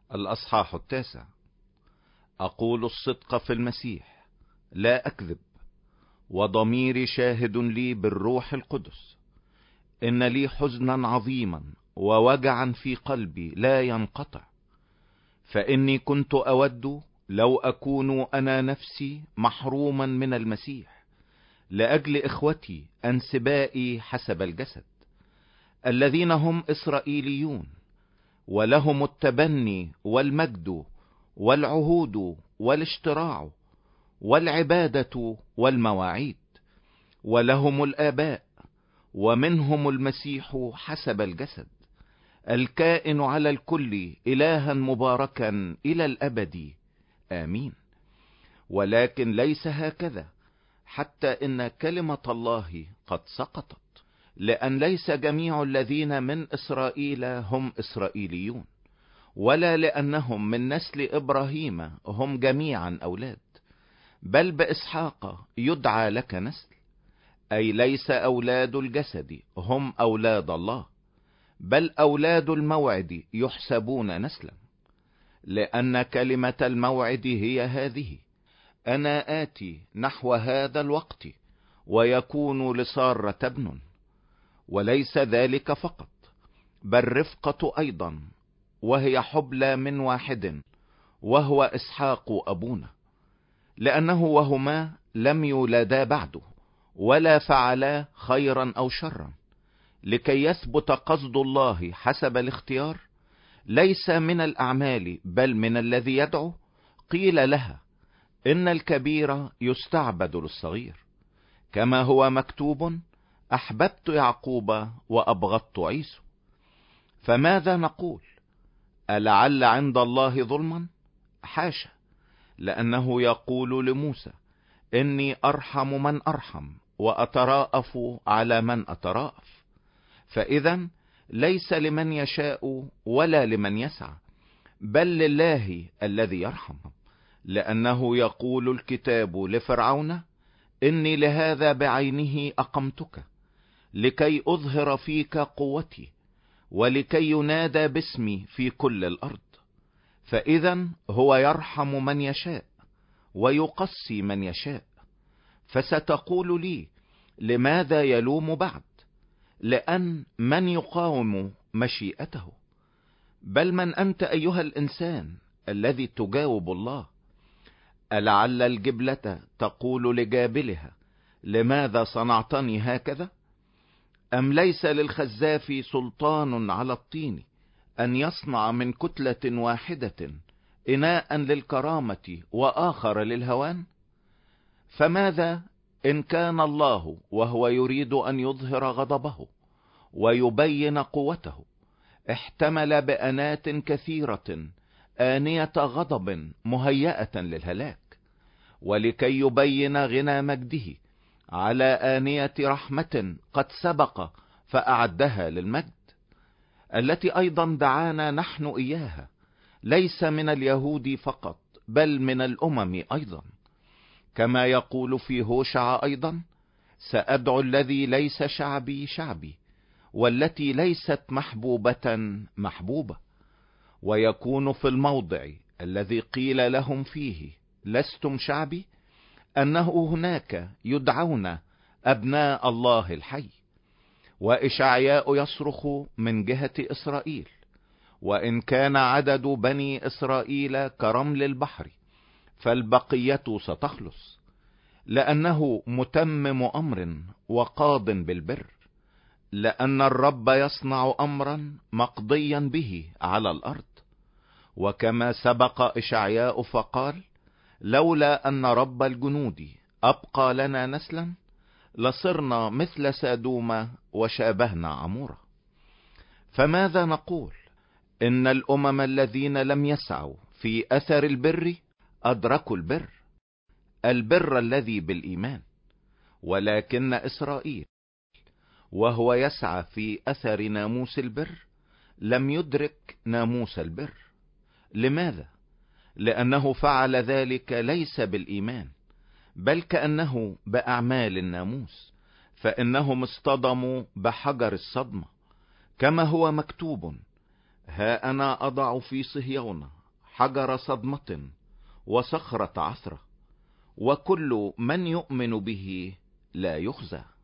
الأصحاح 9. أقول الصدق في المسيح، لا أكذب، وضميري شاهد لي بالروح القدس، إن لي حزنا عظيما ووجعا في قلبي لا ينقطع، فإني كنت أود لو أكون أنا نفسي محروما من المسيح لأجل إخوتي أنسبائي حسب الجسد، الذين هم إسرائيليون، ولهم التبني والمجد والعهود والاشتراع والعبادة والمواعيد، ولهم الآباء، ومنهم المسيح حسب الجسد، الكائن على الكل إلها مباركا إلى الأبد، آمين. ولكن ليس هكذا، حتى إن كلمة الله قد سقطت، لأن ليس جميع الذين من إسرائيل هم إسرائيليون، ولا لأنهم من نسل إبراهيم هم جميعا أولاد، بل بإسحاق يدعى لك نسل، أي ليس أولاد الجسد هم أولاد الله، بل أولاد الموعد يحسبون نسلا. لأن كلمة الموعد هي هذه: أنا آتي نحو هذا الوقت ويكون لسارة ابن. وليس ذلك فقط، بل رفقة أيضا، وهي حبلى من واحد، وهو إسحاق أبونا، لأنه وهما لم يولدا بعده، ولا فعلا خيرا أو شرا، لكي يثبت قصد الله حسب الاختيار، ليس من الأعمال بل من الذي يدعو. قيل لها: إن الكبير يستعبد للصغير، كما هو مكتوب: أحببت يعقوب وأبغضت عيسو. فماذا نقول؟ ألعل عند الله ظلما؟ حاشا، لأنه يقول لموسى: إني أرحم من أرحم وأتراءف على من أتراءف. فإذا ليس لمن يشاء ولا لمن يسعى، بل لله الذي يرحم، لأنه يقول الكتاب لفرعون: إني لهذا بعينه أقمتك، لكي أظهر فيك قوتي، ولكي ينادى باسمي في كل الأرض. فإذا هو يرحم من يشاء ويقسي من يشاء. فستقول لي: لماذا يلوم بعد؟ لأن من يقاوم مشيئته؟ بل من أنت أيها الإنسان الذي تجاوب الله؟ ألعل الجبلة تقول لجابلها: لماذا صنعتني هكذا؟ أم ليس للخزاف سلطان على الطين أن يصنع من كتلة واحدة إناء للكرامة وآخر للهوان؟ فماذا إن كان الله وهو يريد أن يظهر غضبه ويبين قوته احتمل بأنات كثيرة آنية غضب مهيئة للهلاك، ولكي يبين غنى مجده على آنية رحمة قد سبق فأعدها للمجد، التي أيضا دعانا نحن إياها، ليس من اليهود فقط بل من الأمم أيضا، كما يقول في هوشع أيضا: سأدعو الذي ليس شعبي شعبي، والتي ليست محبوبة محبوبة. ويكون في الموضع الذي قيل لهم فيه: لستم شعبي، أنه هناك يدعون أبناء الله الحي. وإشعياء يصرخ من جهة إسرائيل: وإن كان عدد بني إسرائيل كرمل البحر، فالبقية ستخلص، لأنه متمم أمر وقاض بالبر، لأن الرب يصنع أمرا مقضيا به على الأرض. وكما سبق إشعياء فقال: لولا أن رب الجنود أبقى لنا نسلا، لصرنا مثل سادوم وشابهنا عمورة. فماذا نقول؟ إن الأمم الذين لم يسعوا في أثر البر أدركوا البر الذي بالإيمان. ولكن إسرائيل وهو يسعى في أثر ناموس البر لم يدرك ناموس البر. لماذا؟ لأنه فعل ذلك ليس بالإيمان، بل كأنه بأعمال الناموس، فإنهم اصطدموا بحجر الصدمة، كما هو مكتوب: ها أنا أضع في صهيون حجر صدمة وصخرة عثرة، وكل من يؤمن به لا يخزى.